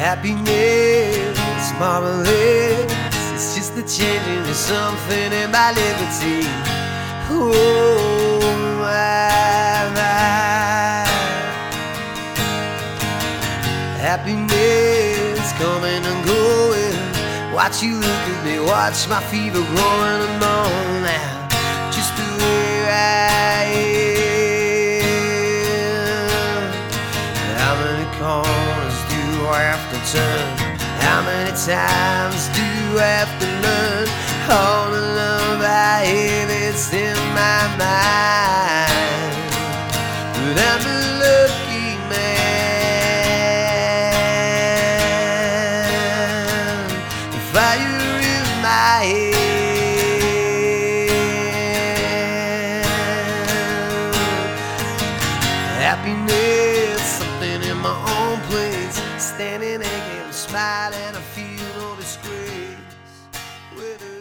Happiness, marvelous. It's just the changing of something in my liberty. Oh, my. Happiness coming and going. Watch you look at me, watch my fever growing and on now. Just the way I am. How many corners do I have to turn? How many times do I have to learn? All the love I have, it's in my mind. But I'm a lucky man. The fire in my head. Happiness, something in my own place. Standing again, smiling, I feel no disgrace.